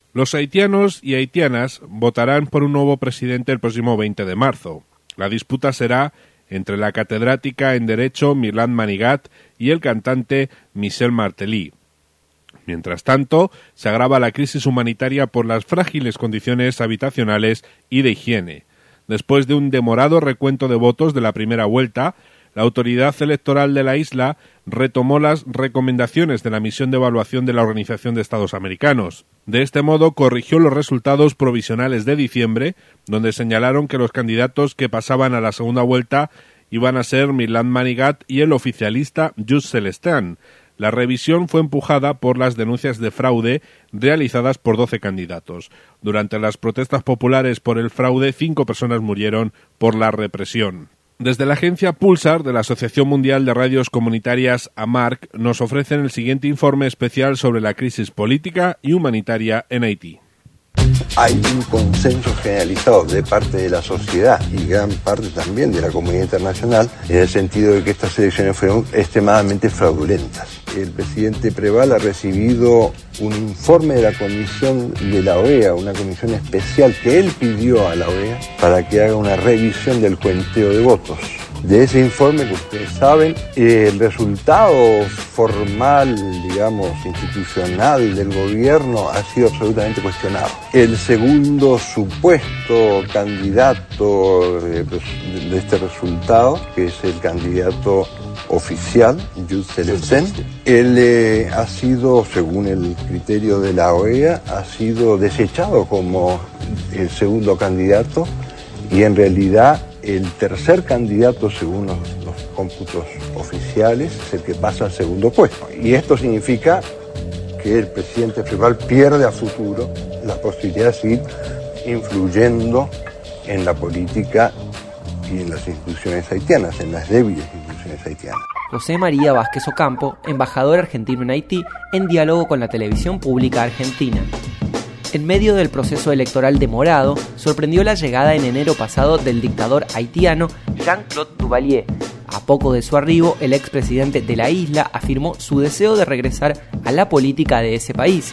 Los haitianos y haitianas votarán por un nuevo presidente el próximo 20 de marzo. La disputa será entre la catedrática en Derecho Myrlande Manigat y el cantante Michel Martelly. Mientras tanto, se agrava la crisis humanitaria por las frágiles condiciones habitacionales y de higiene. Después de un demorado recuento de votos de la primera vuelta, la autoridad electoral de la isla retomó las recomendaciones de la misión de evaluación de la Organización de Estados Americanos. De este modo, corrigió los resultados provisionales de diciembre, donde señalaron que los candidatos que pasaban a la segunda vuelta iban a ser Myrlande Manigat y el oficialista Just Celestin. La revisión fue empujada por las denuncias de fraude realizadas por 12 candidatos. Durante las protestas populares por el fraude, 5 personas murieron por la represión. Desde la agencia Pulsar de la Asociación Mundial de Radios Comunitarias AMARC nos ofrecen el siguiente informe especial sobre la crisis política y humanitaria en Haití. Hay un consenso generalizado de parte de la sociedad y gran parte también de la comunidad internacional en el sentido de que estas elecciones fueron extremadamente fraudulentas. El presidente Preval ha recibido un informe de la comisión de la OEA, una comisión especial que él pidió a la OEA para que haga una revisión del conteo de votos. De ese informe, que ustedes saben, el resultado formal, digamos, institucional del gobierno ha sido absolutamente cuestionado. El segundo supuesto candidato de este resultado, que es el candidato oficial, Just Celestin, él ha sido, según el criterio de la OEA, ha sido desechado como el segundo candidato y en realidad el tercer candidato, según los cómputos oficiales, es el que pasa al segundo puesto. Y esto significa que el presidente Preval pierde a futuro la posibilidad de seguir influyendo en la política y en las instituciones haitianas, en las débiles instituciones haitianas. José María Vázquez Ocampo, embajador argentino en Haití, en diálogo con la televisión pública argentina. En medio del proceso electoral demorado, sorprendió la llegada en enero pasado del dictador haitiano Jean-Claude Duvalier. A poco de su arribo, el expresidente de la isla afirmó su deseo de regresar a la política de ese país.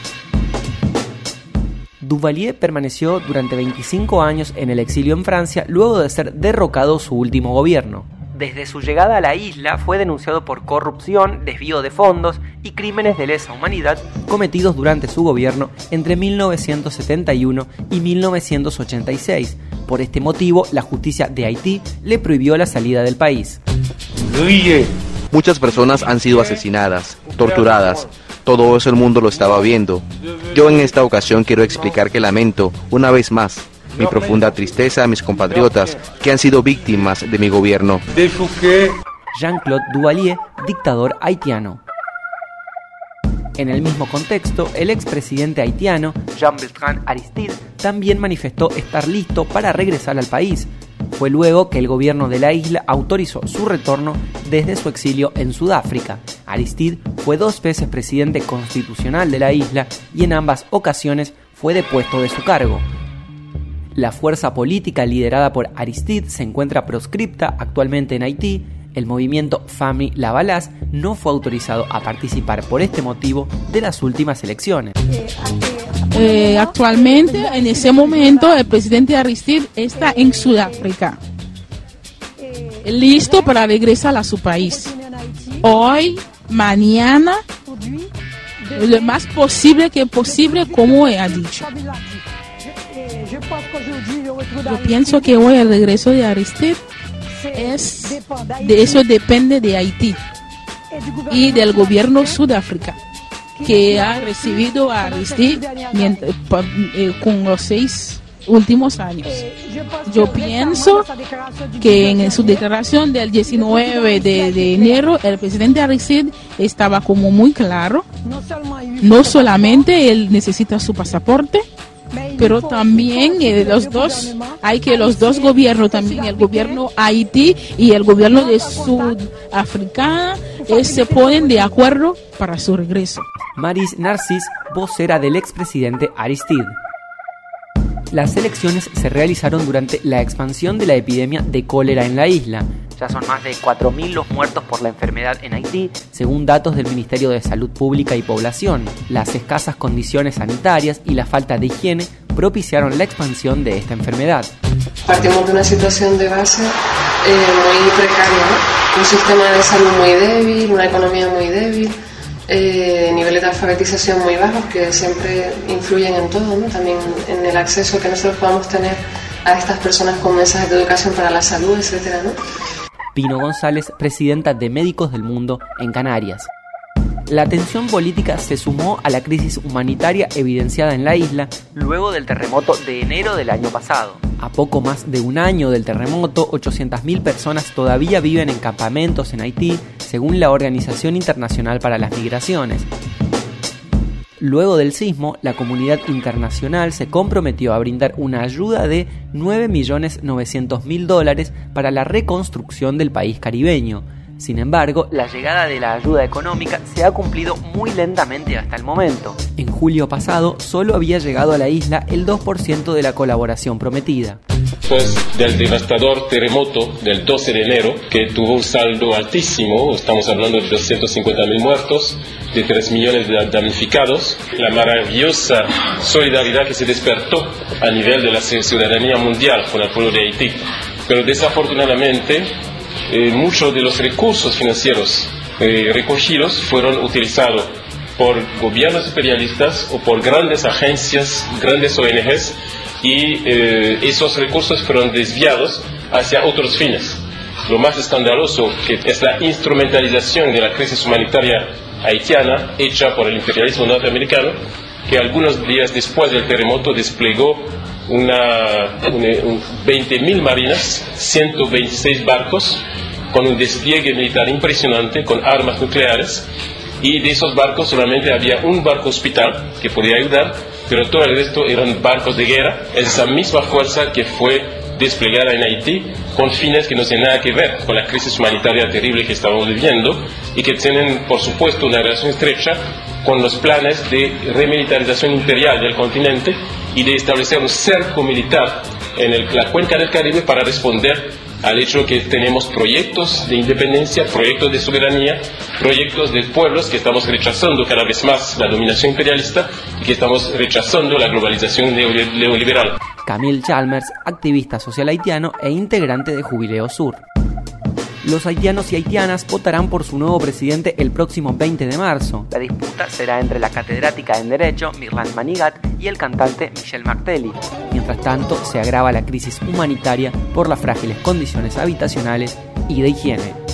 Duvalier permaneció durante 25 años en el exilio en Francia luego de ser derrocado su último gobierno. Desde su llegada a la isla fue denunciado por corrupción, desvío de fondos y crímenes de lesa humanidad cometidos durante su gobierno entre 1971 y 1986. Por este motivo, la justicia de Haití le prohibió la salida del país. Muchas personas han sido asesinadas, torturadas. Todo eso el mundo lo estaba viendo. Yo en esta ocasión quiero explicar que lamento, una vez más, mi profunda tristeza a mis compatriotas que han sido víctimas de mi gobierno. Jean-Claude Duvalier, dictador haitiano. En el mismo contexto, el expresidente haitiano, Jean-Bertrand Aristide, también manifestó estar listo para regresar al país. Fue luego que el gobierno de la isla autorizó su retorno desde su exilio en Sudáfrica. Aristide fue 2 veces presidente constitucional de la isla y en ambas ocasiones fue depuesto de su cargo. La fuerza política liderada por Aristide se encuentra proscripta actualmente en Haití. El movimiento Famille Lavalas no fue autorizado a participar por este motivo de las últimas elecciones. Actualmente, en ese momento, el presidente Aristide está en Sudáfrica, listo para regresar a su país. Hoy, mañana, lo más posible que posible, como ha dicho. Yo pienso que hoy el regreso de Aristide de eso depende de Haití y del gobierno Sudáfrica, que ha recibido a Aristide con los 6 últimos años. Yo pienso que en su declaración del 19 de enero el presidente Aristide estaba como muy claro, no solamente él necesita su pasaporte, pero también los dos gobiernos, también el gobierno Haití y el gobierno de Sudáfrica, se ponen de acuerdo para su regreso. Maris Narcís, vocera del expresidente Aristide. Las elecciones se realizaron durante la expansión de la epidemia de cólera en la isla. Ya son más de 4.000 los muertos por la enfermedad en Haití, según datos del Ministerio de Salud Pública y Población. Las escasas condiciones sanitarias y la falta de higiene propiciaron la expansión de esta enfermedad. Partimos de una situación de base muy precaria, ¿no? Un sistema de salud muy débil, una economía muy débil, niveles de alfabetización muy bajos que siempre influyen en todo, ¿no? También en el acceso que nosotros podamos tener a estas personas con mensajes de educación para la salud, etcétera, ¿no? Pino González, presidenta de Médicos del Mundo en Canarias. La tensión política se sumó a la crisis humanitaria evidenciada en la isla luego del terremoto de enero del año pasado. A poco más de un año del terremoto, 800.000 personas todavía viven en campamentos en Haití, según la Organización Internacional para las Migraciones. Luego del sismo, la comunidad internacional se comprometió a brindar una ayuda de $9.900.000 para la reconstrucción del país caribeño. Sin embargo, la llegada de la ayuda económica se ha cumplido muy lentamente hasta el momento. En julio pasado, solo había llegado a la isla el 2% de la colaboración prometida. Después del devastador terremoto del 12 de enero, que tuvo un saldo altísimo, estamos hablando de 250.000 muertos, de 3 millones de damnificados, la maravillosa solidaridad que se despertó a nivel de la ciudadanía mundial con el pueblo de Haití. Pero desafortunadamente, muchos de los recursos financieros recogidos fueron utilizados por gobiernos imperialistas o por grandes agencias, grandes ONGs, y esos recursos fueron desviados hacia otros fines. Lo más escandaloso que es la instrumentalización de la crisis humanitaria haitiana hecha por el imperialismo norteamericano, que algunos días después del terremoto desplegó 20.000 marinas, 126 barcos, con un despliegue militar impresionante, con armas nucleares, y de esos barcos solamente había un barco hospital que podía ayudar, pero todo el resto eran barcos de guerra. Es esa misma fuerza que fue desplegada en Haití con fines que no tienen nada que ver con la crisis humanitaria terrible que estamos viviendo y que tienen, por supuesto, una relación estrecha con los planes de remilitarización imperial del continente y de establecer un cerco militar en la cuenca del Caribe para responder al hecho que tenemos proyectos de independencia, proyectos de soberanía, proyectos de pueblos que estamos rechazando cada vez más la dominación imperialista y que estamos rechazando la globalización neoliberal. Camille Chalmers, activista social haitiano e integrante de Jubileo Sur. Los haitianos y haitianas votarán por su nuevo presidente el próximo 20 de marzo. La disputa será entre la catedrática en Derecho, Mirland Manigat, y el cantante Michel Martelly. Mientras tanto, se agrava la crisis humanitaria por las frágiles condiciones habitacionales y de higiene.